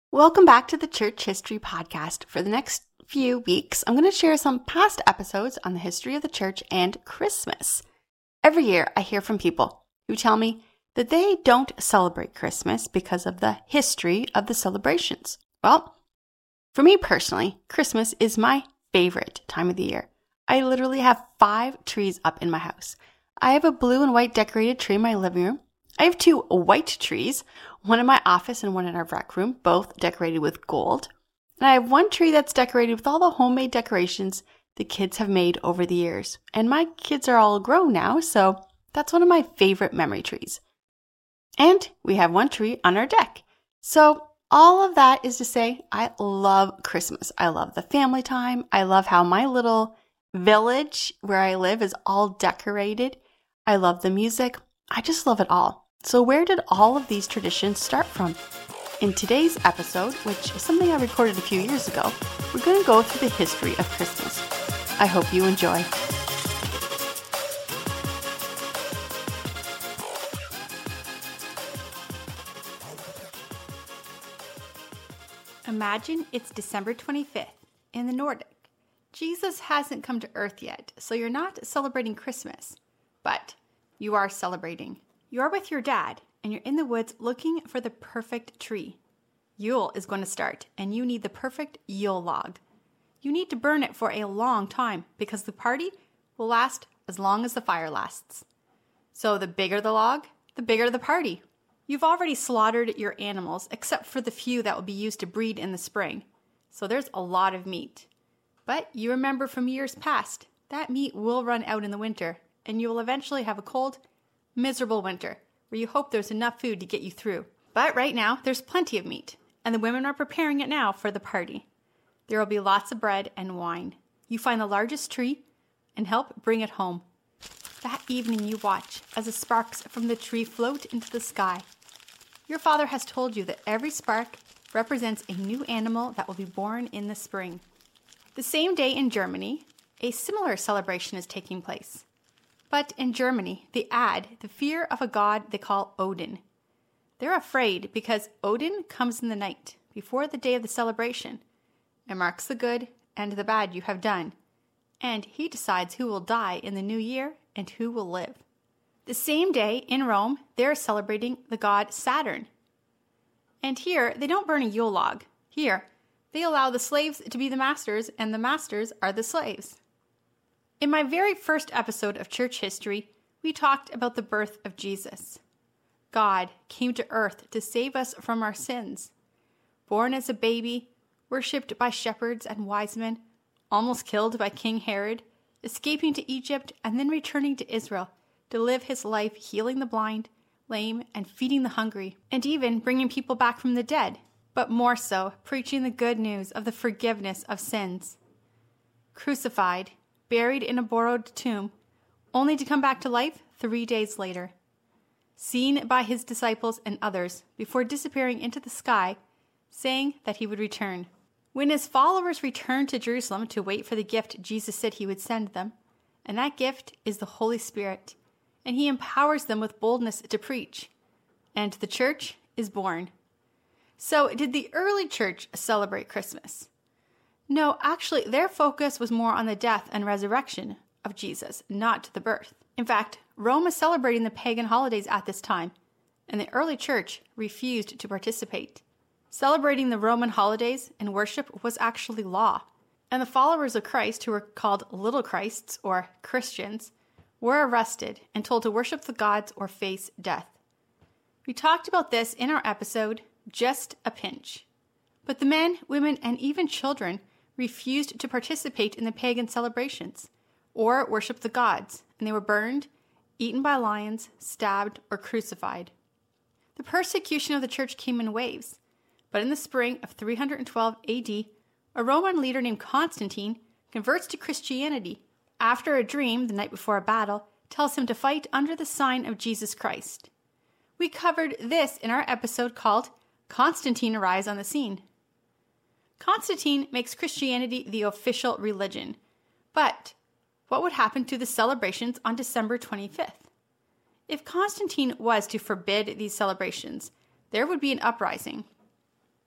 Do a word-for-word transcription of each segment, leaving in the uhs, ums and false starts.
Welcome back to the Church History Podcast. For the next few weeks, I'm going to share some past episodes on the history of the church and Christmas. Every year, I hear from people who tell me that they don't celebrate Christmas because of the history of the celebrations. Well, for me personally, Christmas is my favorite time of the year. I literally have five trees up in my house. I have a blue and white decorated tree in my living room. I have two white trees, one in my office and one in our rec room, both decorated with gold. And I have one tree that's decorated with all the homemade decorations the kids have made over the years. And my kids are all grown now, so that's one of my favorite memory trees. And we have one tree on our deck. So all of that is to say, I love Christmas. I love the family time. I love how my little village where I live is all decorated. I love the music. I just love it all. So where did all of these traditions start from? In today's episode, which is something I recorded a few years ago, we're going to go through the history of Christmas. I hope you enjoy. Imagine it's December twenty-fifth in the Nordic. Jesus hasn't come to Earth yet, so you're not celebrating Christmas, but you are celebrating. You're with your dad, and you're in the woods looking for the perfect tree. Yule is going to start, and you need the perfect Yule log. You need to burn it for a long time, because the party will last as long as the fire lasts. So the bigger the log, the bigger the party. You've already slaughtered your animals, except for the few that will be used to breed in the spring. So there's a lot of meat. But you remember from years past, that meat will run out in the winter, and you will eventually have a cold, miserable winter where you hope there's enough food to get you through. But right now, there's plenty of meat, and the women are preparing it now for the party. There will be lots of bread and wine. You find the largest tree and help bring it home. That evening you watch as the sparks from the tree float into the sky. Your father has told you that every spark represents a new animal that will be born in the spring. The same day in Germany, a similar celebration is taking place. But in Germany, they add the fear of a god they call Odin. They're afraid because Odin comes in the night before the day of the celebration and marks the good and the bad you have done. And he decides who will die in the new year and who will live. The same day in Rome, they're celebrating the god Saturn. And here, they don't burn a Yule log. Here, they allow the slaves to be the masters and the masters are the slaves. In my very first episode of Church History, we talked about the birth of Jesus. God came to earth to save us from our sins. Born as a baby, worshipped by shepherds and wise men, almost killed by King Herod, escaping to Egypt and then returning to Israel to live his life healing the blind, lame, and feeding the hungry, and even bringing people back from the dead, but more so, preaching the good news of the forgiveness of sins. Crucified, buried in a borrowed tomb, only to come back to life three days later. Seen by his disciples and others before disappearing into the sky, saying that he would return. When his followers return to Jerusalem to wait for the gift Jesus said he would send them, and that gift is the Holy Spirit, and he empowers them with boldness to preach, and the church is born. So did the early church celebrate Christmas? No, actually, their focus was more on the death and resurrection of Jesus, not the birth. In fact, Rome was celebrating the pagan holidays at this time, and the early church refused to participate. Celebrating the Roman holidays and worship was actually law, and the followers of Christ, who were called little Christs or Christians, were arrested and told to worship the gods or face death. We talked about this in our episode, Just a Pinch. But the men, women, and even children refused to participate in the pagan celebrations or worship the gods, and they were burned, eaten by lions, stabbed, or crucified. The persecution of the church came in waves, but in the spring of three hundred twelve A D, a Roman leader named Constantine converts to Christianity after a dream the night before a battle tells him to fight under the sign of Jesus Christ. We covered this in our episode called Constantine Arrives on the Scene. Constantine makes Christianity the official religion. But what would happen to the celebrations on December twenty-fifth? If Constantine was to forbid these celebrations, there would be an uprising.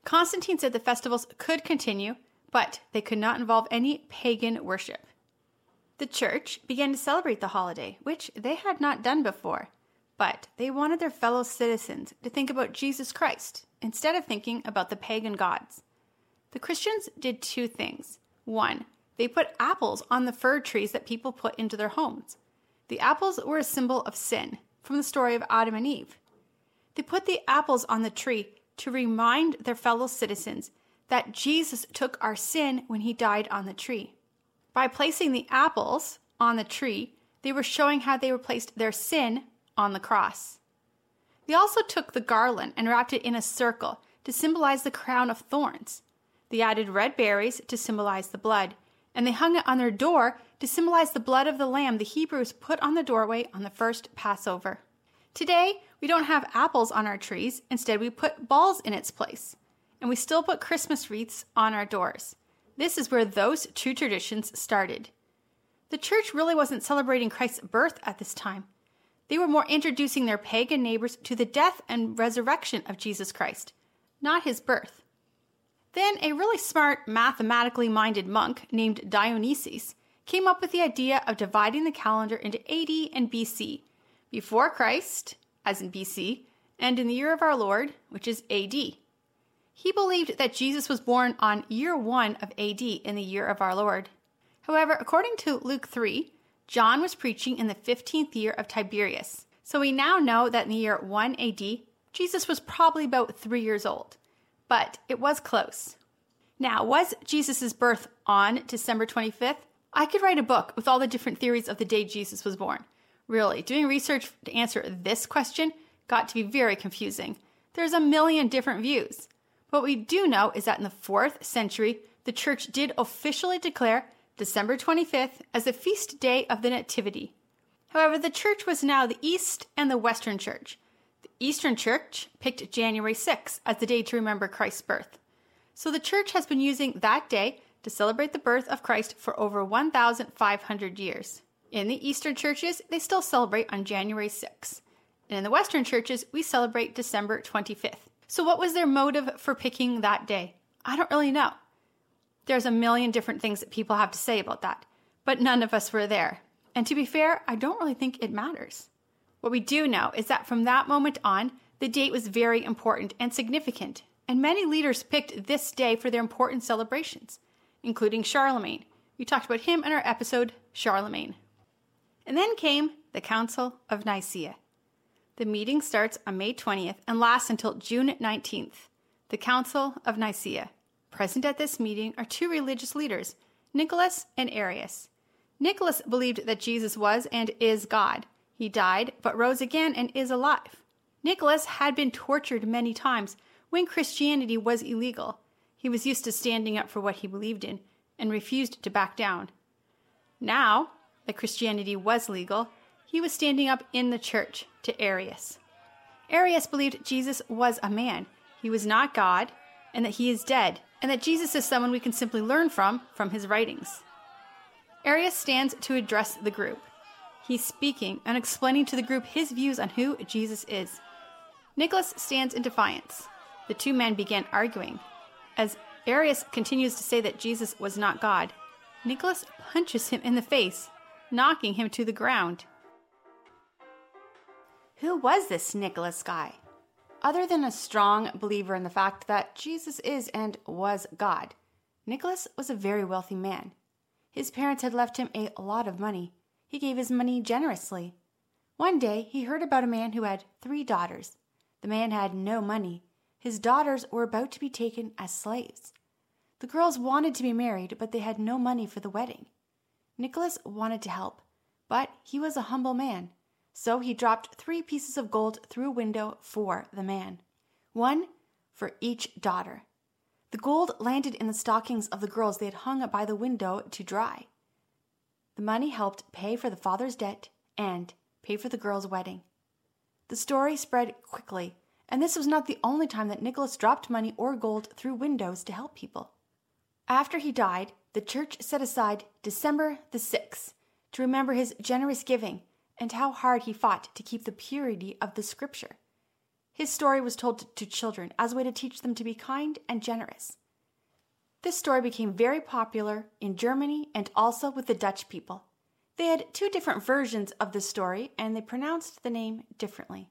Constantine said the festivals could continue, but they could not involve any pagan worship. The church began to celebrate the holiday, which they had not done before, but they wanted their fellow citizens to think about Jesus Christ instead of thinking about the pagan gods. The Christians did two things. One, they put apples on the fir trees that people put into their homes. The apples were a symbol of sin, from the story of Adam and Eve. They put the apples on the tree to remind their fellow citizens that Jesus took our sin when he died on the tree. By placing the apples on the tree, they were showing how they replaced their sin on the cross. They also took the garland and wrapped it in a circle to symbolize the crown of thorns. They added red berries to symbolize the blood, and they hung it on their door to symbolize the blood of the lamb the Hebrews put on the doorway on the first Passover. Today, we don't have apples on our trees. Instead, we put balls in its place. And we still put Christmas wreaths on our doors. This is where those two traditions started. The church really wasn't celebrating Christ's birth at this time. They were more introducing their pagan neighbors to the death and resurrection of Jesus Christ, not his birth. Then a really smart, mathematically minded monk named Dionysius came up with the idea of dividing the calendar into A D and B C, before Christ, as in B C, and in the year of our Lord, which is A D. He believed that Jesus was born on year one of A D in the year of our Lord. However, according to Luke three, John was preaching in the fifteenth year of Tiberius. So we now know that in the year one A D, Jesus was probably about three years old. But it was close. Now, was Jesus' birth on December twenty-fifth? I could write a book with all the different theories of the day Jesus was born. Really, doing research to answer this question got to be very confusing. There's a million different views. What we do know is that in the fourth century, the church did officially declare December twenty-fifth as the feast day of the Nativity. However, the church was now the East and the Western Church. The Eastern Church picked January sixth as the day to remember Christ's birth. So the church has been using that day to celebrate the birth of Christ for over one thousand five hundred years. In the Eastern churches, they still celebrate on January sixth. And in the Western churches, we celebrate December twenty-fifth. So what was their motive for picking that day? I don't really know. There's a million different things that people have to say about that, but none of us were there. And to be fair, I don't really think it matters. What we do know is that from that moment on, the date was very important and significant, and many leaders picked this day for their important celebrations, including Charlemagne. We talked about him in our episode, Charlemagne. And then came the Council of Nicaea. The meeting starts on May twentieth and lasts until June nineteenth. The Council of Nicaea. Present at this meeting are two religious leaders, Nicholas and Arius. Nicholas believed that Jesus was and is God. He died, but rose again and is alive. Nicholas had been tortured many times when Christianity was illegal. He was used to standing up for what he believed in and refused to back down. Now that Christianity was legal, he was standing up in the church to Arius. Arius believed Jesus was a man. He was not God, and that he is dead, and that Jesus is someone we can simply learn from, from his writings. Arius stands to address the group. He's speaking and explaining to the group his views on who Jesus is. Nicholas stands in defiance. The two men begin arguing. As Arius continues to say that Jesus was not God, Nicholas punches him in the face, knocking him to the ground. Who was this Nicholas guy? Other than a strong believer in the fact that Jesus is and was God, Nicholas was a very wealthy man. His parents had left him a lot of money. He gave his money generously. One day, he heard about a man who had three daughters. The man had no money. His daughters were about to be taken as slaves. The girls wanted to be married, but they had no money for the wedding. Nicholas wanted to help, but he was a humble man. So he dropped three pieces of gold through a window for the man, one for each daughter. The gold landed in the stockings of the girls they had hung by the window to dry. The money helped pay for the father's debt and pay for the girls' wedding. The story spread quickly, and this was not the only time that Nicholas dropped money or gold through windows to help people. After he died, the church set aside December the sixth to remember his generous giving and how hard he fought to keep the purity of the scripture. His story was told to children as a way to teach them to be kind and generous. This story became very popular in Germany and also with the Dutch people. They had two different versions of the story, and they pronounced the name differently.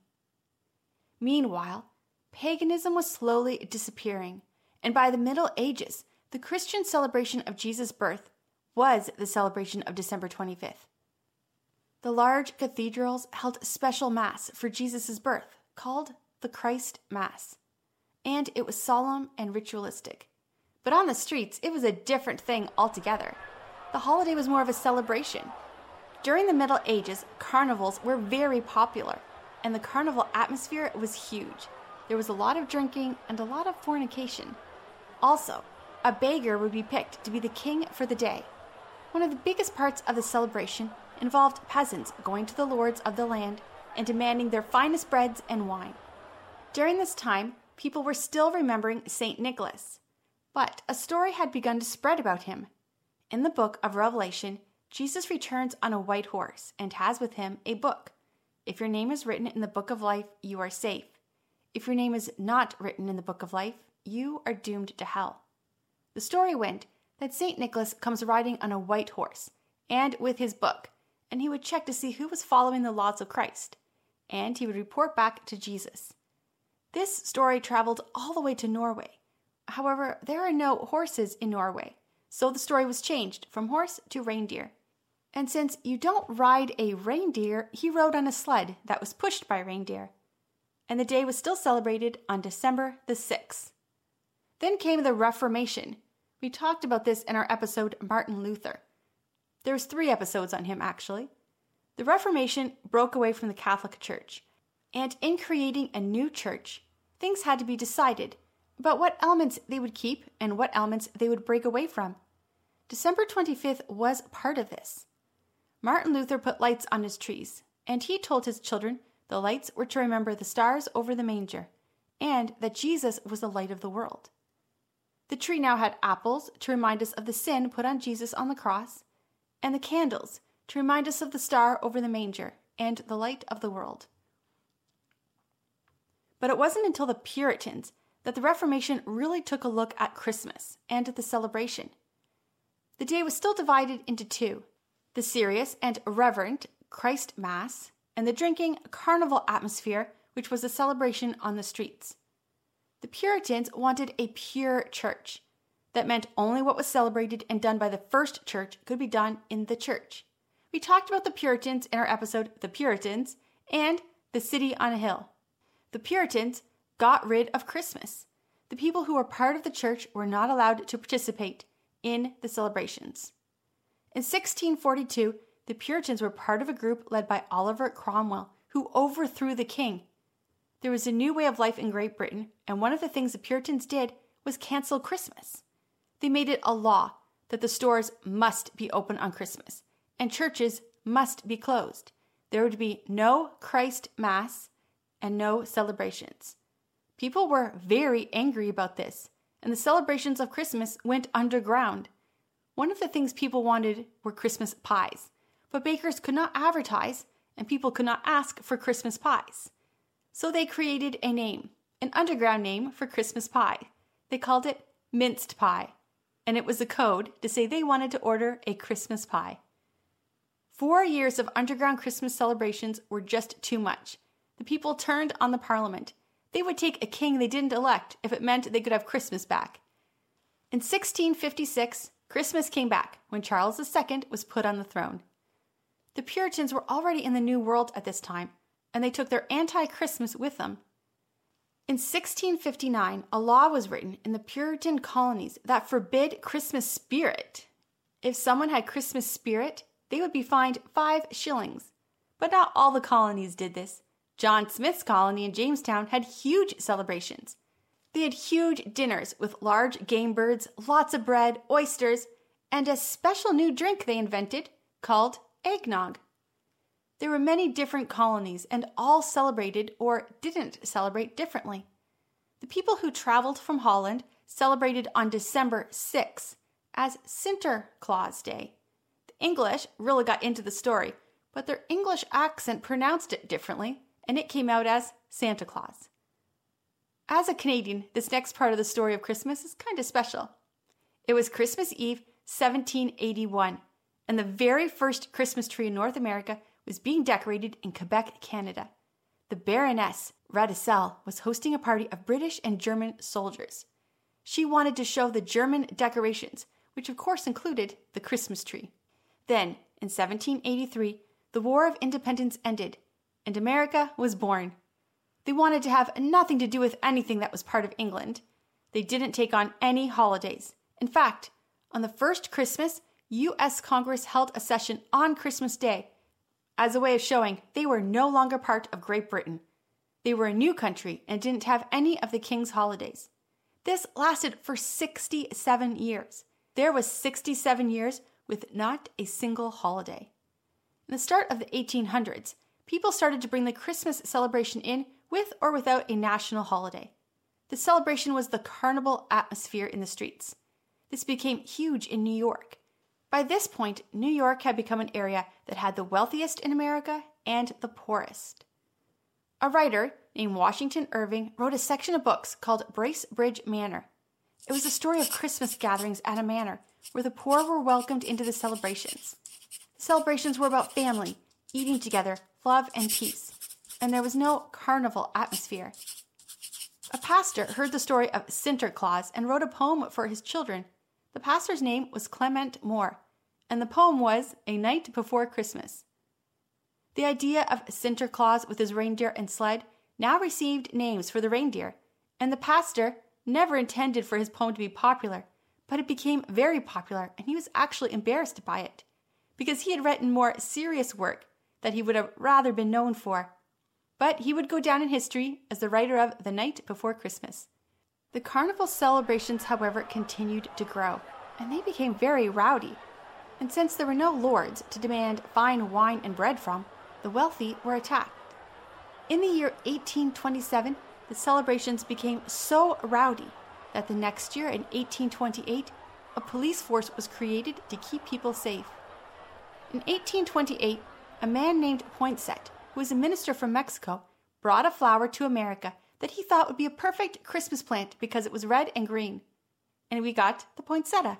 Meanwhile, paganism was slowly disappearing, and by the Middle Ages, the Christian celebration of Jesus' birth was the celebration of December twenty-fifth. The large cathedrals held special Mass for Jesus' birth, called the Christ Mass, and it was solemn and ritualistic. But on the streets, it was a different thing altogether. The holiday was more of a celebration. During the Middle Ages, carnivals were very popular, and the carnival atmosphere was huge. There was a lot of drinking and a lot of fornication. Also, a beggar would be picked to be the king for the day. One of the biggest parts of the celebration involved peasants going to the lords of the land and demanding their finest breads and wine. During this time, people were still remembering Saint Nicholas, but a story had begun to spread about him. In the book of Revelation, Jesus returns on a white horse and has with him a book. If your name is written in the book of life, you are safe. If your name is not written in the book of life, you are doomed to hell. The story went that Saint Nicholas comes riding on a white horse and with his book, and he would check to see who was following the laws of Christ, and he would report back to Jesus. This story traveled all the way to Norway. However, there are no horses in Norway, so the story was changed from horse to reindeer. And since you don't ride a reindeer, he rode on a sled that was pushed by reindeer. And the day was still celebrated on December the sixth. Then came the Reformation. We talked about this in our episode Martin Luther. There's three episodes on him, actually. The Reformation broke away from the Catholic Church, and in creating a new church, things had to be decided about what elements they would keep and what elements they would break away from. December twenty-fifth was part of this. Martin Luther put lights on his trees, and he told his children the lights were to remember the stars over the manger, and that Jesus was the light of the world. The tree now had apples to remind us of the sin put on Jesus on the cross, and the candles to remind us of the star over the manger and the light of the world. But it wasn't until the Puritans that the Reformation really took a look at Christmas and at the celebration. The day was still divided into two, the serious and reverent Christ Mass and the drinking carnival atmosphere, which was a celebration on the streets. The Puritans wanted a pure church. That meant only what was celebrated and done by the first church could be done in the church. We talked about the Puritans in our episode, The Puritans, and The City on a Hill. The Puritans got rid of Christmas. The people who were part of the church were not allowed to participate in the celebrations. In sixteen forty-two, the Puritans were part of a group led by Oliver Cromwell, who overthrew the king. There was a new way of life in Great Britain, and one of the things the Puritans did was cancel Christmas. They made it a law that the stores must be open on Christmas, and churches must be closed. There would be no Christ Mass and no celebrations. People were very angry about this, and the celebrations of Christmas went underground. One of the things people wanted were Christmas pies, but bakers could not advertise, and people could not ask for Christmas pies. So they created a name, an underground name for Christmas pie. They called it minced pie, and it was a code to say they wanted to order a Christmas pie. Four years of underground Christmas celebrations were just too much. The people turned on the Parliament. They would take a king they didn't elect if it meant they could have Christmas back. In sixteen fifty-six, Christmas came back when Charles the Second was put on the throne. The Puritans were already in the New World at this time, and they took their anti-Christmas with them. In sixteen fifty-nine, a law was written in the Puritan colonies that forbid Christmas spirit. If someone had Christmas spirit, they would be fined five shillings. But not all the colonies did this. John Smith's colony in Jamestown had huge celebrations. They had huge dinners with large game birds, lots of bread, oysters, and a special new drink they invented called eggnog. There were many different colonies, and all celebrated or didn't celebrate differently. The people who traveled from Holland celebrated on December sixth as Sinterklaas Day. The English really got into the story, but their English accent pronounced it differently, and it came out as Santa Claus. As a Canadian, this next part of the story of Christmas is kind of special. It was Christmas Eve, seventeen eighty-one, and the very first Christmas tree in North America was being decorated in Quebec, Canada. The Baroness Radisson was hosting a party of British and German soldiers. She wanted to show the German decorations, which of course included the Christmas tree. Then, in seventeen eighty-three, the War of Independence ended, and America was born. They wanted to have nothing to do with anything that was part of England. They didn't take on any holidays. In fact, on the first Christmas, U S Congress held a session on Christmas Day as a way of showing they were no longer part of Great Britain. They were a new country and didn't have any of the king's holidays. This lasted for sixty-seven years. There was sixty-seven years with not a single holiday. In the start of the eighteen hundreds, people started to bring the Christmas celebration in with or without a national holiday. The celebration was the carnival atmosphere in the streets. This became huge in New York. By this point, New York had become an area that had the wealthiest in America and the poorest. A writer named Washington Irving wrote a section of books called Bracebridge Manor. It was a story of Christmas gatherings at a manor where the poor were welcomed into the celebrations. The celebrations were about family, eating together, love, and peace, and there was no carnival atmosphere. A pastor heard the story of Sinterklaas and wrote a poem for his children. The pastor's name was Clement Moore, and the poem was A Night Before Christmas. The idea of Sinterklaas with his reindeer and sled now received names for the reindeer, and the pastor never intended for his poem to be popular, but it became very popular, and he was actually embarrassed by it, because he had written more serious work that he would have rather been known for. But he would go down in history as the writer of The Night Before Christmas. The carnival celebrations, however, continued to grow, and they became very rowdy. And since there were no lords to demand fine wine and bread from, the wealthy were attacked. In the year eighteen twenty-seven, the celebrations became so rowdy that the next year, in eighteen twenty-eight, a police force was created to keep people safe. In eighteen twenty-eight, a man named Poinsett, who was a minister from Mexico, brought a flower to America that he thought would be a perfect Christmas plant because it was red and green. And we got the poinsettia.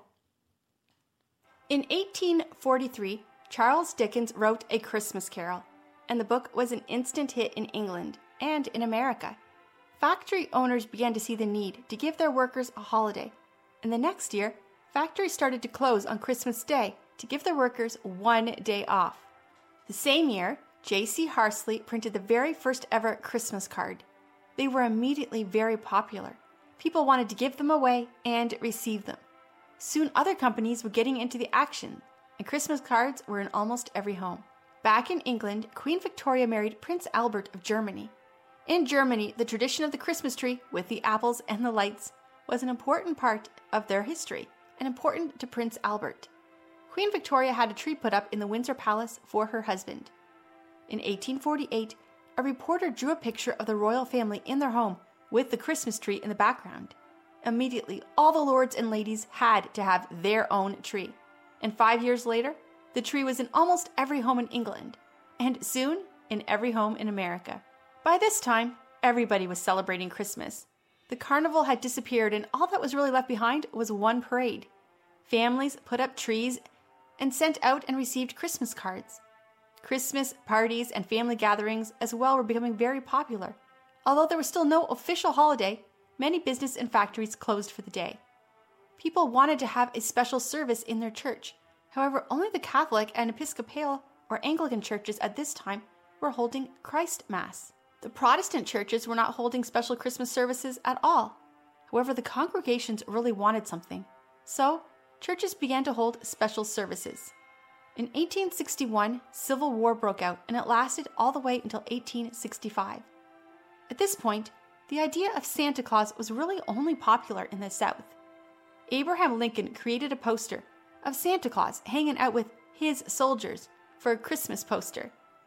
In eighteen forty-three, Charles Dickens wrote A Christmas Carol, and the book was an instant hit in England and in America. Factory owners began to see the need to give their workers a holiday, and the next year, factories started to close on Christmas Day to give their workers one day off. The same year, J C Harsley printed the very first ever Christmas card. They were immediately very popular. People wanted to give them away and receive them. Soon other companies were getting into the action, and Christmas cards were in almost every home. Back in England, Queen Victoria married Prince Albert of Germany. In Germany, the tradition of the Christmas tree with the apples and the lights was an important part of their history and important to Prince Albert. Queen Victoria had a tree put up in the Windsor Palace for her husband. In eighteen forty-eight, a reporter drew a picture of the royal family in their home with the Christmas tree in the background. Immediately, all the lords and ladies had to have their own tree. And five years later, the tree was in almost every home in England, and soon in every home in America. By this time, everybody was celebrating Christmas. The carnival had disappeared, and all that was really left behind was one parade. Families put up trees and sent out and received Christmas cards. Christmas parties and family gatherings as well were becoming very popular. Although there was still no official holiday, many business and factories closed for the day. People wanted to have a special service in their church. However, only the Catholic and Episcopal or Anglican churches at this time were holding Christ Mass. The Protestant churches were not holding special Christmas services at all. However, the congregations really wanted something. So, churches began to hold special services. In eighteen sixty-one, Civil War broke out, and it lasted all the way until eighteen sixty-five. At this point, the idea of Santa Claus was really only popular in the South. Abraham Lincoln created a poster of Santa Claus hanging out with his soldiers for a Christmas poster.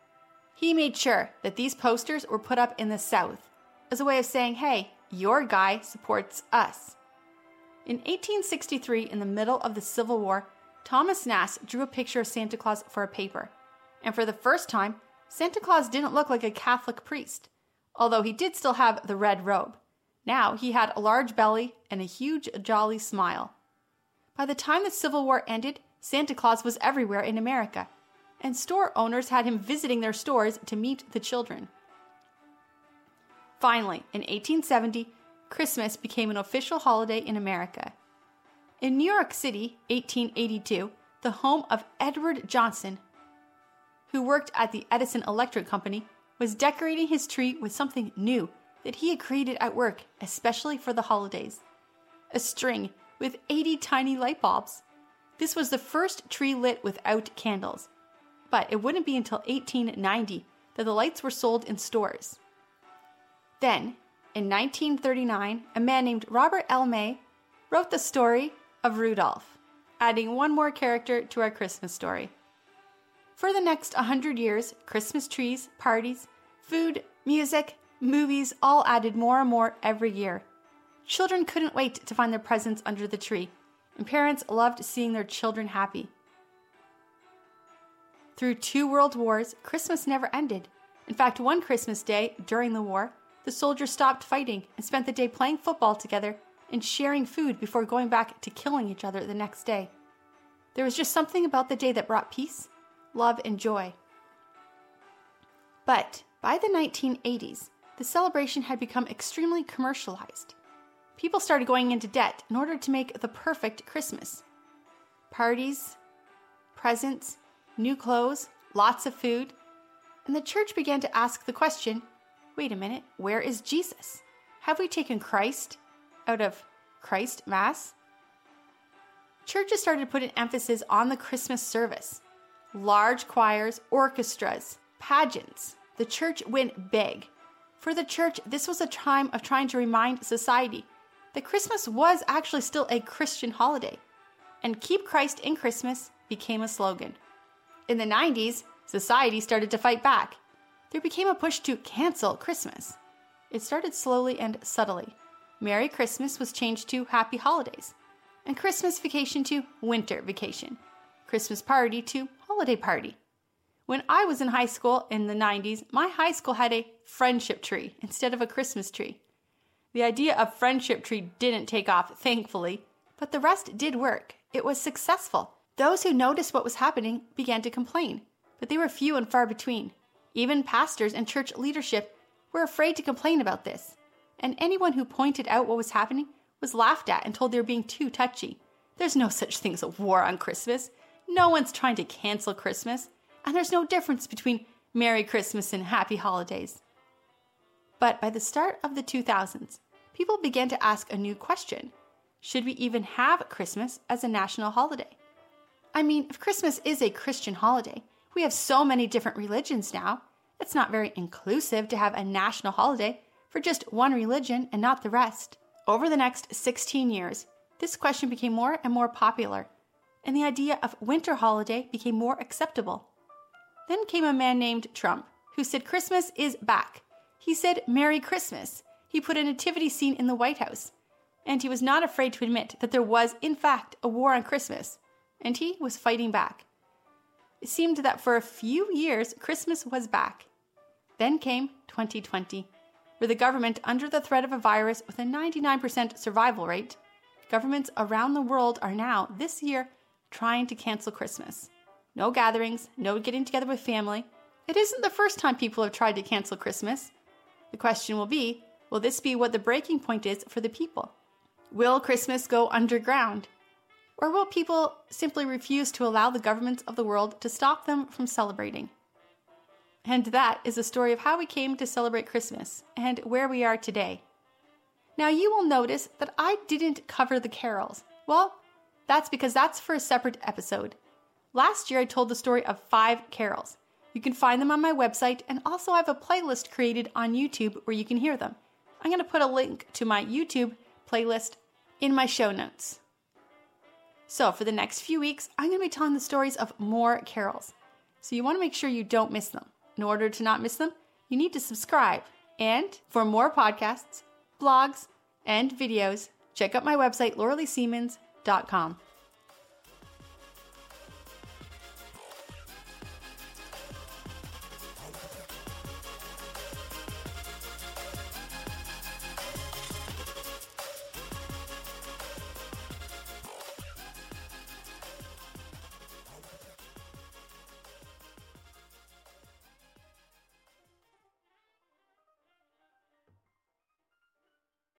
He made sure that these posters were put up in the South as a way of saying, hey, your guy supports us. In eighteen sixty-three, in the middle of the Civil War, Thomas Nast drew a picture of Santa Claus for a paper. And for the first time, Santa Claus didn't look like a Catholic priest, although he did still have the red robe. Now he had a large belly and a huge, jolly smile. By the time the Civil War ended, Santa Claus was everywhere in America, and store owners had him visiting their stores to meet the children. Finally, in eighteen seventy, Christmas became an official holiday in America. In New York City, eighteen eighty-two, the home of Edward Johnson, who worked at the Edison Electric Company, was decorating his tree with something new that he had created at work, especially for the holidays. A string with eighty tiny light bulbs. This was the first tree lit without candles. But it wouldn't be until eighteen ninety that the lights were sold in stores. Then, in nineteen thirty-nine, a man named Robert L. May wrote the story of Rudolph, adding one more character to our Christmas story. For the next one hundred years, Christmas trees, parties, food, music, movies all added more and more every year. Children couldn't wait to find their presents under the tree, and parents loved seeing their children happy. Through two world wars, Christmas never ended. In fact, one Christmas day during the war, the soldiers stopped fighting and spent the day playing football together and sharing food before going back to killing each other the next day. There was just something about the day that brought peace, love, and joy. But by the nineteen eighties, the celebration had become extremely commercialized. People started going into debt in order to make the perfect Christmas. Parties, presents, new clothes, lots of food, and the church began to ask the question, wait a minute, where is Jesus? Have we taken Christ out of Christ Mass? Churches started putting emphasis on the Christmas service. Large choirs, orchestras, pageants. The church went big. For the church, this was a time of trying to remind society that Christmas was actually still a Christian holiday, and Keep Christ in Christmas became a slogan. In the nineties, society started to fight back. There became a push to cancel Christmas. It started slowly and subtly. Merry Christmas was changed to Happy Holidays, and Christmas vacation to Winter Vacation, Christmas party to Holiday Party. When I was in high school in the nineties, my high school had a friendship tree instead of a Christmas tree. The idea of friendship tree didn't take off, thankfully, but the rest did work. It was successful. Those who noticed what was happening began to complain, but they were few and far between. Even pastors and church leadership were afraid to complain about this, and anyone who pointed out what was happening was laughed at and told they were being too touchy. There's no such thing as a war on Christmas. No one's trying to cancel Christmas, and there's no difference between Merry Christmas and Happy Holidays. But by the start of the two thousands, people began to ask a new question. Should we even have Christmas as a national holiday? I mean, if Christmas is a Christian holiday, we have so many different religions now. It's not very inclusive to have a national holiday for just one religion and not the rest. Over the next sixteen years, this question became more and more popular, and the idea of winter holiday became more acceptable. Then came a man named Trump, who said Christmas is back. He said Merry Christmas. He put a nativity scene in the White House, and he was not afraid to admit that there was, in fact, a war on Christmas, and he was fighting back. It seemed that for a few years, Christmas was back. Then came twenty twenty, where the government, under the threat of a virus with a ninety-nine percent survival rate, governments around the world are now, this year, trying to cancel Christmas. No gatherings, no getting together with family. It isn't the first time people have tried to cancel Christmas. The question will be, will this be what the breaking point is for the people? Will Christmas go underground? Or will people simply refuse to allow the governments of the world to stop them from celebrating? And that is the story of how we came to celebrate Christmas and where we are today. Now you will notice that I didn't cover the carols. Well, that's because that's for a separate episode. Last year I told the story of five carols. You can find them on my website, and also I have a playlist created on YouTube where you can hear them. I'm going to put a link to my YouTube playlist in my show notes. So for the next few weeks, I'm going to be telling the stories of more carols. So you want to make sure you don't miss them. In order to not miss them, you need to subscribe. And for more podcasts, blogs, and videos, check out my website, laura lee siemens dot com.